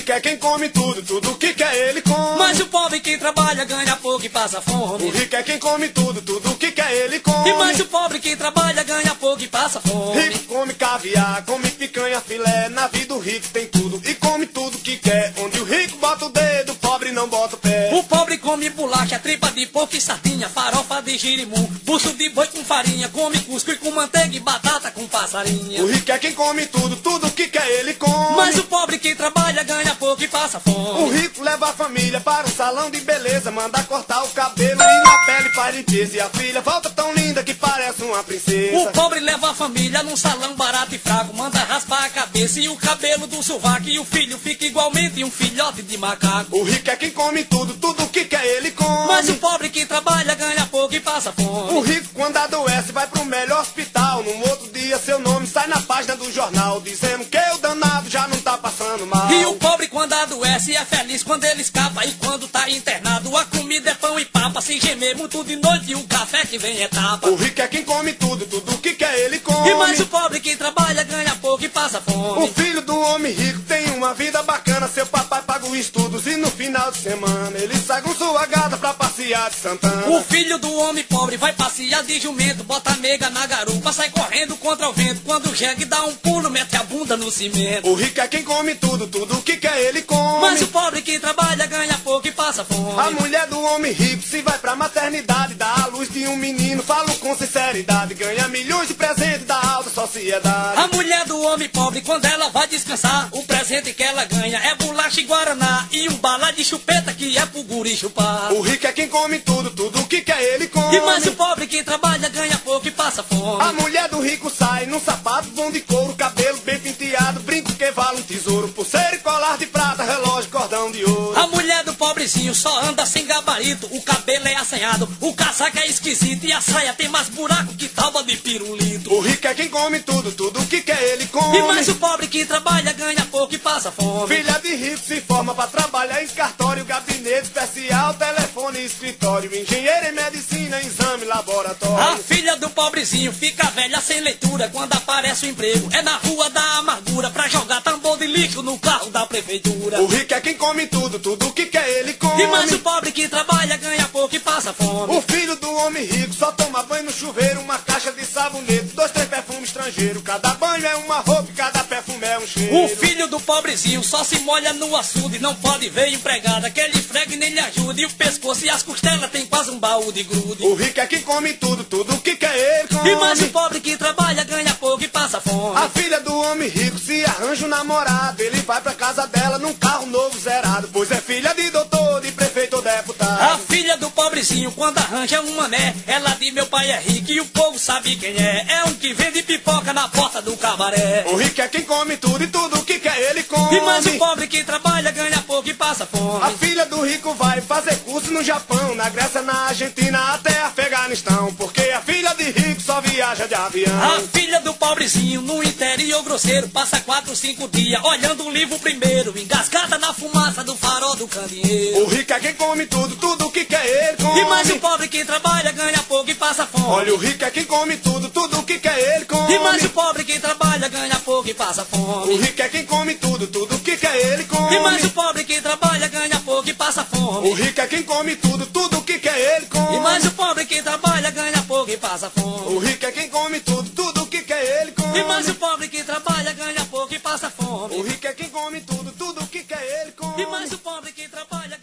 rico é quem come tudo, tudo que quer ele come. Mas o pobre que trabalha ganha pouco e passa fome. O rico é quem come tudo, tudo que quer ele come. E mais o pobre que trabalha ganha pouco e passa fome. Rico come caviar, come picanha, filé. Na vida o rico tem tudo e come tudo que quer. Onde o rico bota o dedo, o pobre não bota o pé. O pobre come bolacha, tripa de porco e sardinha, farofa de girimum, buço de boi com farinha, come cuscuz com manteiga e batata com passarinha. O rico é quem come tudo, tudo que quer ele come. Mas o pobre que trabalha ganha pouco e passa fome. O rico leva a família para um salão de beleza, manda cortar o cabelo e na pele faz limpeza. E a filha volta tão linda que parece uma princesa. O pobre leva a família num salão barato e fraco, manda raspar a cabeça e o cabelo do sovaco, e o filho fica igualmente um filhote de macaco. O rico é quem come tudo, tudo que quer ele come. Mas o pobre que trabalha ganha pouco e passa fome. O rico quando adoece vai pro melhor hospital. Num outro dia seu nome sai na página do jornal, dizendo que o danado já não tá passando mal. E o pobre quando adoece é feliz quando ele escapa, e quando tá internado a comida é pão e papa. Se gemer muito de noite e o café que vem é tapa. O rico é quem come tudo, tudo que quer ele come. E mais o pobre que trabalha ganha pouco e passa fome. O filho do homem rico tem uma vida bacana. Seu papai paga os estudos e no final de semana ele sai com sua gata pra passear de Santana. O filho do homem pobre vai passear de jumento, bota a meiga na garupa, sai correndo contra o vento. Quando o jegue dá um pulo, mete a bunda no cimento. O rico é quem come tudo, tudo que quer ele come. Mas o pobre que trabalha ganha pouco e passa fome. A mulher do homem rico se vai pra maternidade, dá a luz de um menino, falo com sinceridade, ganha milhões de presentes da alta sociedade. A mulher do homem pobre quando ela vai descansar, o presente que ela ganha é bolacha e guaraná e um bala de chupeta que é pro guri chupar. O rico é quem come tudo, tudo que quer ele come. E mais o pobre que trabalha ganha pouco e passa fome. A mulher do rico sai num sapato bom de couro, cabelo bem penteado, brinco que vale um tesouro, pulseira e colar de prata, relógio, cordão de ouro. A mulher do pobrezinho só anda sem gabarito, o cabelo é assanhado, o casaco é esquisito e a saia tem mais buraco que tábua de pirulito. O rico é quem come tudo, tudo que quer ele come. E mais o pobre que trabalha ganha pouco e passa fome. Filha de rico se forma pra trabalhar em cartório, gabinete especial, telefone e escritório, engenheiro em medicina, exame, laboratório. A filha do pobrezinho fica velha sem leitura quando aparece o emprego, é na rua da amargura pra jogar tambor de lixo no carro da prefeitura. O rico é quem come tudo, tudo que quer ele come. E mais o pobre que trabalha ganha pouco e passa fome. O filho do homem rico só toma banho no chuveiro, uma caixa de sabonete, 2, 3 perfumes estrangeiros. Cada banho é uma roupa e cada perfume é um cheiro. O filho do pobrezinho só se molha no açude, não pode ver empregada que ele fregue nem lhe ajude. E o pescoço e as costelas tem quase um baú de grude. O rico é quem come tudo, tudo que quer ele come. E mais o pobre que trabalha ganha pouco e passa fome. A filha do homem rico se arranja um namorado, ele vai pra casa dela num carro novo zerado, pois é filha de doutor, de prefeito ou deputado. A filha do pobrezinho quando arranja um mané, ela diz meu pai é rico e o povo sabe quem é. É um que vende pipoca na porta do cabaré. O rico é quem come tudo e tudo que quer ele come. E mais o pobre que trabalha ganha pouco e passa fome. A filha do rico vai fazer curso no Japão, na Grécia, na Argentina, até Afeganistão, porque a filha de rico só viaja de avião. A filha do pobrezinho no interior grosseiro passa 4, 5 dias olhando o livro primeiro, engasgada na fumaça do farol do candeeiro. O rico é quem come tudo, tudo que quer ele come. E mais o pobre que trabalha ganha pouco e passa fome. Olha, o rico é quem come tudo, tudo que quer ele come. E mais o pobre que trabalha ganha pouco e passa fome. O rico é quem come tudo, tudo que quer ele come. E mais o pobre que trabalha ganha pouco e passa fome. O rico é quem come tudo, tudo que quer ele come. E mais o pobre que trabalha ganha pouco e passa fome. O rico é quem come tudo, tudo que quer ele come. E mais o pobre que trabalha ganha pouco e passa fome. O rico é quem come tudo, tudo que quer ele come. E mais o pobre que trabalha